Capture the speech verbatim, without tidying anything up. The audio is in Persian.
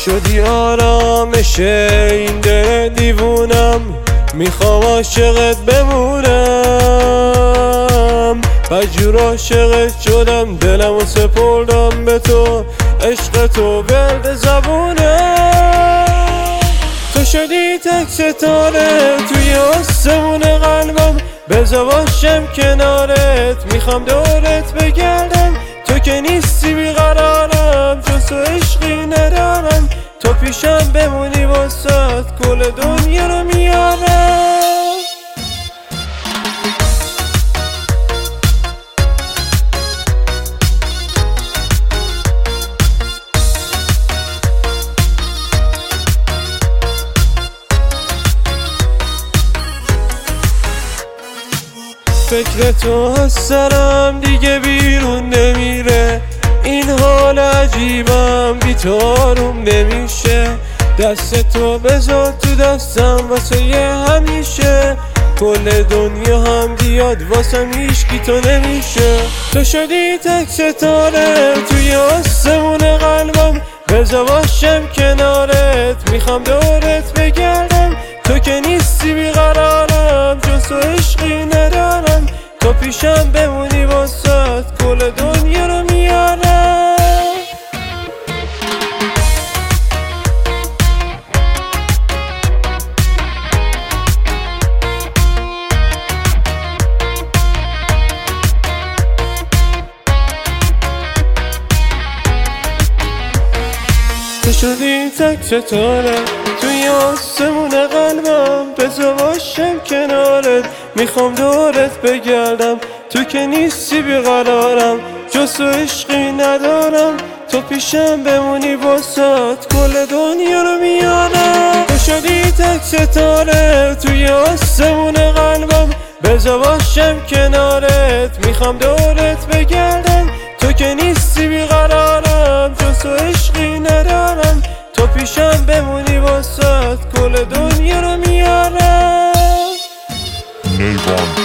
شدی آرامش این دل دیوونم، میخوام عاشقت بمونم. بدجور عاشقت شدم، دلمو سپردم به تو، عشق تو ورد زبونم. تو شدی تک ستاره توی آسمون قلبم، بذار باشم کنارت، میخوام دورت بگردم. تو که نیستی بیقرارم، جز تو عشقی ندارم. تو پیشم بمونی واسات، کل دنیا رو میارم. فکر تو از سرم دیگه بیرون نمیره، این حال عجیبم بی تو آروم نمیشه. دست تو بذار تو دستم واسه یه همیشه، کل دنیا هم بیاد واسه هیچکی تو نمیشه. تو شدی تک ستاره توی آسمون قلبم، بذار باشم کنارت، میخوام دورت بگردم. تو که نیستی بیقرارم، جز تو عشقی ندارم. تو پیشم بمونی واسات، کل دنیا رو میارم. تو شدی تک ستاره توی آسمون قلبم، بذار باشم کنارت، میخوام دورت بگردم. تو که نیستی بیقرارم، جز تو عشقی ندارم. تو پیشم بمونی واسات، کل دنیا رو میارم. تو شدی تک ستاره توی آسمون قلبم، بذار باشم کنارت، میخوام دورت بگردم. تو که نیستی بیقرارم، جز تو عشقی ندارم. تو پیشم بمونی واسات، کل دنیا رو میارم. نیوان